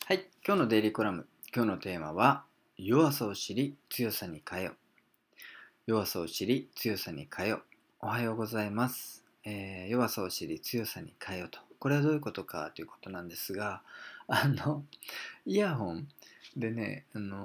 はい、今日のデイリーコラム。今日のテーマは、弱さを知り、強さに変えよ。弱さを知り、強さに変えよ。おはようございます。弱さを知り、強さに変えよと。これはどういうことかということなんですが、あの、イヤホンでね、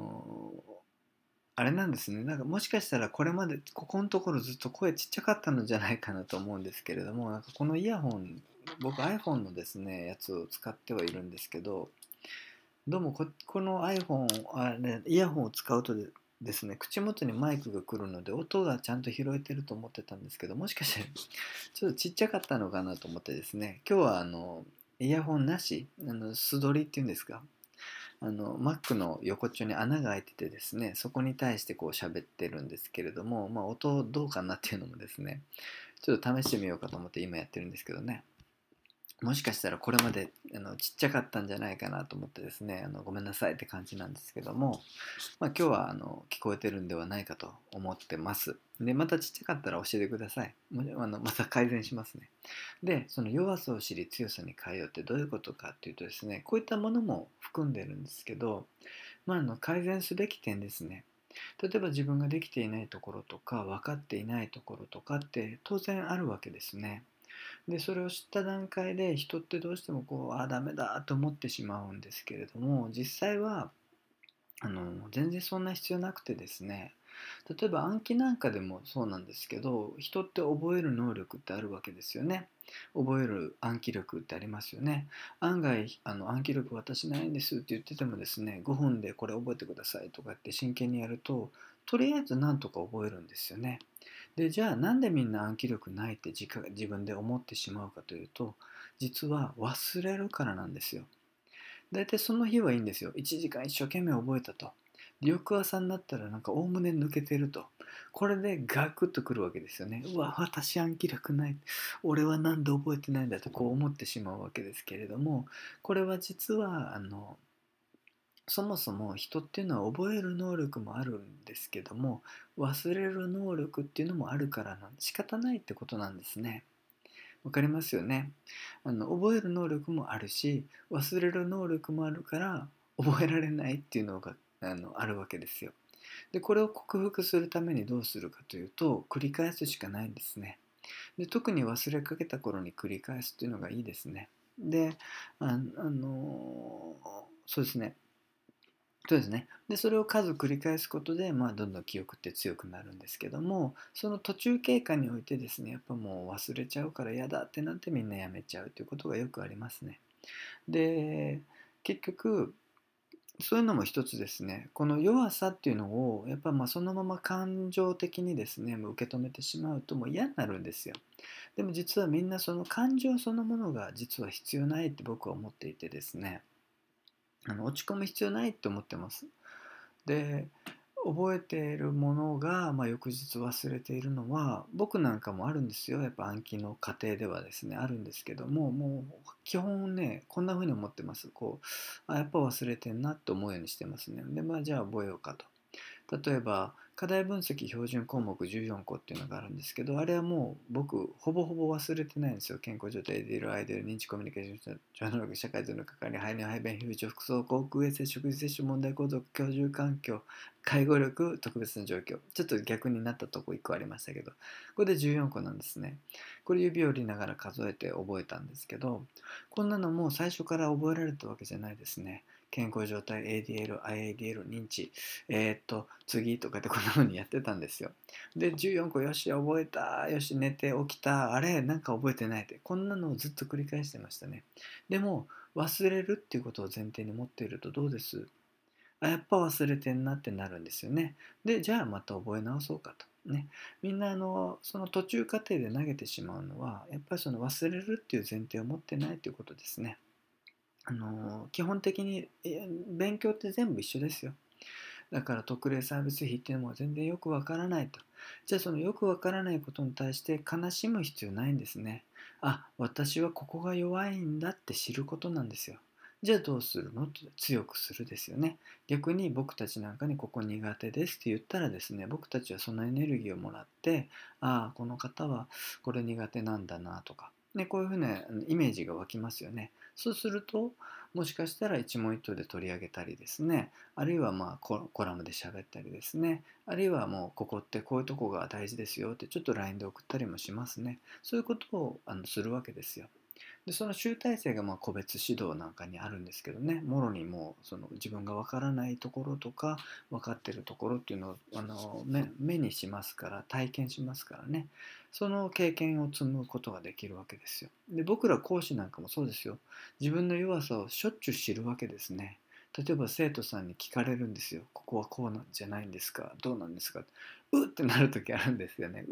あれなんですね。なんかもしかしたらこれまで、ここのところずっと声ちっちゃかったのじゃないかなと思うんですけれども、なんかこのイヤホン、僕 iPhone のですね、やつを使ってはいるんですけど、どうもこの イヤホンを使うとですね、口元にマイクが来るので音がちゃんと拾えてると思ってたんですけど、もしかしてちょっとちっちゃかったのかなと思ってですね、今日はイヤホンなし、素取りっていうんですか、Mac の横っちょに穴が開いててですね、そこに対してこう喋ってるんですけれども、まあ音どうかなっていうのもですね、ちょっと試してみようかと思って今やってるんですけどね。もしかしたらこれまでちっちゃかったんじゃないかなと思ってですね、ごめんなさいって感じなんですけども、まあ、今日は聞こえてるんではないかと思ってます。で、またちっちゃかったら教えてください。また改善しますね。で、その弱さを知り強さに変えようってどういうことかっていうとですね、こういったものも含んでるんですけど、改善すべき点ですね。例えば自分ができていないところとか分かっていないところとかって当然あるわけですね。でそれを知った段階で人ってどうしてもこうダメだと思ってしまうんですけれども、実際は全然そんな必要なくてですね、例えば暗記なんかでもそうなんですけど、人って覚える能力ってあるわけですよね。覚える暗記力ってありますよね。案外暗記力私ないんですって言っててもですね、5分でこれ覚えてくださいとかって真剣にやると、とりあえずなんとか覚えるんですよね。でじゃあなんでみんな暗記力ないって自分で思ってしまうかというと、実は忘れるからなんですよ。大体その日はいいんですよ。1時間一生懸命覚えたと。で翌朝になったらなんかおおむね抜けてると。これでガクッとくるわけですよね。うわ、私暗記力ない。俺はなんで覚えてないんだとこう思ってしまうわけですけれども、これは実はそもそも人っていうのは覚える能力もあるんですけども、忘れる能力っていうのもあるから仕方ないってことなんですね。わかりますよね。覚える能力もあるし、忘れる能力もあるから覚えられないっていうのがあるわけですよ。でこれを克服するためにどうするかというと、繰り返すしかないんですね。で特に忘れかけた頃に繰り返すっていうのがいいですね。でそうですね。そうですね。で、それを数繰り返すことで、どんどん記憶って強くなるんですけども、その途中経過においてですね、やっぱもう忘れちゃうから嫌だってなってみんなやめちゃうということがよくありますね。で、結局、そういうのも一つですね。この弱さっていうのを、やっぱそのまま感情的にですね、受け止めてしまうともう嫌になるんですよ。でも実はみんなその感情そのものが実は必要ないって僕は思っていてですね、落ち込む必要ないって思ってます。で覚えているものが、翌日忘れているのは僕なんかもあるんですよ。やっぱ暗記の過程ではですねあるんですけども、もう基本ねこんな風に思ってます。こうやっぱ忘れてんなと思うようにしてますね。でじゃあ覚えようかと。例えば課題分析標準項目14個っていうのがあるんですけど、あれはもう僕ほぼほぼ忘れてないんですよ。健康状態、エディル、アイデル、認知コミュニケーション、超能力、社会との関わり、排尿、排便、非常服装、航空衛生、食事摂取、問題行動、居住環境、介護力、特別な状況。ちょっと逆になったとこ1個ありましたけど、これで14個なんですね。これ指を折りながら数えて覚えたんですけど、こんなのも最初から覚えられたわけじゃないですね。健康状態、ADL、IADL、認知、次とかってこんな風にやってたんですよ。で、14個よし、覚えた。よし、寝て起きた。あれなんか覚えてないって。こんなのをずっと繰り返してましたね。でも、忘れるっていうことを前提に持っているとどうです？やっぱ忘れてんなってなるんですよね。で、じゃあまた覚え直そうかと。ね。みんなその途中過程で投げてしまうのは、やっぱりその忘れるっていう前提を持ってないということですね。基本的に勉強って全部一緒ですよ。だから特例サービス費っていうのも全然よくわからないと。じゃあそのよくわからないことに対して悲しむ必要ないんですね。私はここが弱いんだって知ることなんですよ。じゃあどうするの？強くするですよね。逆に僕たちなんかにここ苦手ですって言ったらですね、僕たちはそのエネルギーをもらって、この方はこれ苦手なんだなとか、ね、こういうふうなイメージが湧きますよね。そうするともしかしたら一問一答で取り上げたりですね、あるいはまあコラムで喋ったりですね、あるいはもうここってこういうとこが大事ですよってちょっと LINE で送ったりもしますね。そういうことをするわけですよ。でその集大成がまあ個別指導なんかにあるんですけどね、もろにもうその自分が分からないところとか分かってるところっていうのを目にしますから、体験しますからね、その経験を積むことができるわけですよ。で僕ら講師なんかもそうですよ。自分の弱さをしょっちゅう知るわけですね。例えば生徒さんに聞かれるんですよ。ここはこうなんじゃないんですか、どうなんですか、うってなる時あるんですよね。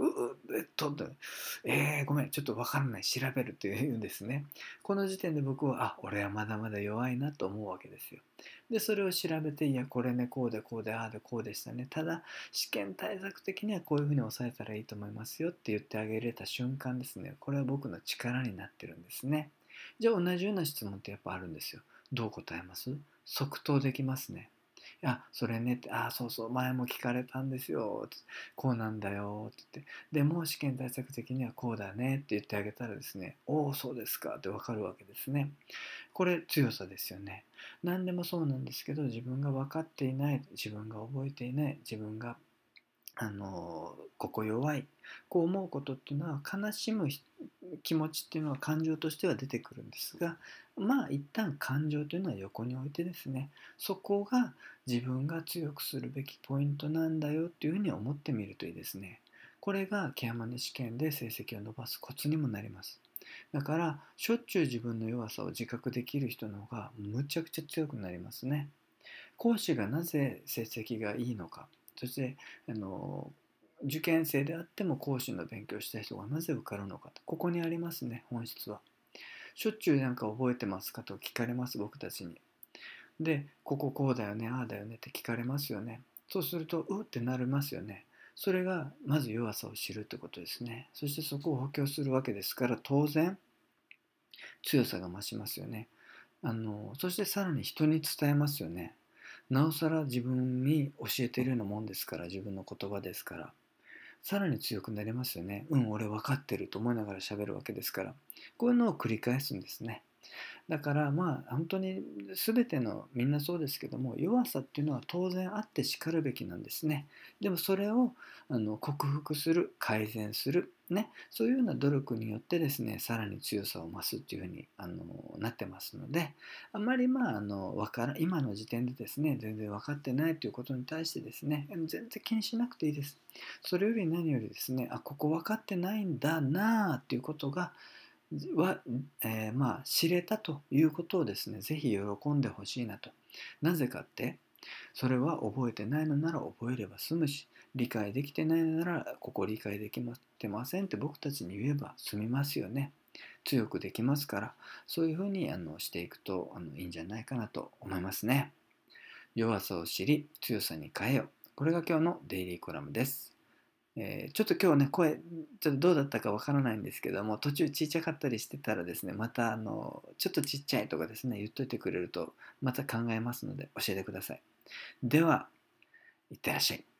ごめん、ちょっとわからない、調べるっていうんですね。この時点で僕は、俺はまだまだ弱いなと思うわけですよ。で、それを調べて、いや、これね、こうで、こうで、ああで、こうでしたね。ただ、試験対策的にはこういうふうに抑えたらいいと思いますよって言ってあげれた瞬間ですね、これは僕の力になってるんですね。じゃあ、同じような質問ってやっぱあるんですよ。どう答えます？即答できますね。それねって、そうそう、前も聞かれたんですよ、こうなんだよって言って、でも試験対策的にはこうだねって言ってあげたらですね、おお、そうですかってわかるわけですね。これ強さですよね。何でもそうなんですけど、自分が分かっていない、自分が覚えていない、自分がここ弱い、こう思うことっていうのは、悲しむ気持ちっていうのは感情としては出てくるんですが、まあ一旦感情というのは横に置いてですね、そこが自分が強くするべきポイントなんだよっていうふうに思ってみるといいですね。これがケアマネ試験で成績を伸ばすコツにもなります。だからしょっちゅう自分の弱さを自覚できる人の方がむちゃくちゃ強くなりますね。講師がなぜ成績がいいのか、そしてあの受験生であっても講師の勉強した人がなぜ受かるのかと、ここにありますね、本質は。しょっちゅうなんか覚えてますかと聞かれます、僕たちに。で、こここうだよね、ああだよねって聞かれますよね。そうすると、うってなりますよね。それがまず弱さを知るってことですね。そしてそこを補強するわけですから、当然強さが増しますよね。そしてさらに人に伝えますよね。なおさら自分に教えているようなもんですから、自分の言葉ですから。さらに強くなりますよね。俺分かってると思いながら喋るわけですから。こういうのを繰り返すんですね。だからまあ本当に全てのみんなそうですけども、弱さっていうのは当然あってしかるべきなんですね。でもそれを克服する、改善する、ね、そういうような努力によってですね、さらに強さを増すっていうふうになってますので、あまり今の時点でですね、全然分かってないということに対してですね、全然気にしなくていいです。それより何よりですね、ここ分かってないんだなあっていうことがは、知れたということをですね、ぜひ喜んでほしいなと。なぜかって、それは覚えてないのなら覚えれば済むし、理解できてないのなら、ここ理解できてませんって僕たちに言えば済みますよね。強くできますから、そういうふうにしていくといいんじゃないかなと思いますね。弱さを知り、強さに変えよ。これが今日のデイリーコラムです。ちょっと今日ね、声、ちょっとどうだったかわからないんですけども、途中ちっちゃかったりしてたらですね、またちょっとちっちゃいとかですね、言っといてくれると、また考えますので教えてください。では、いってらっしゃい。